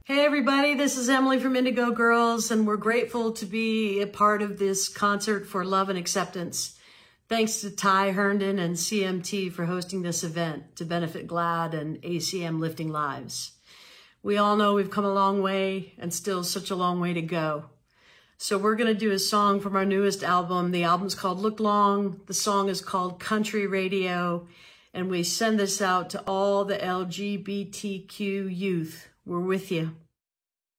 Hey everybody, this is Emily from Indigo Girls, and we're grateful to be a part of this concert for love and acceptance. Thanks to Ty Herndon and CMT for hosting this event to benefit GLAAD and ACM Lifting Lives. We all know we've come a long way and still such a long way to go. So we're going to do a song from our newest album. The album's called Look Long. The song is called Country Radio, and we send this out to all the LGBTQ youth. We're with you.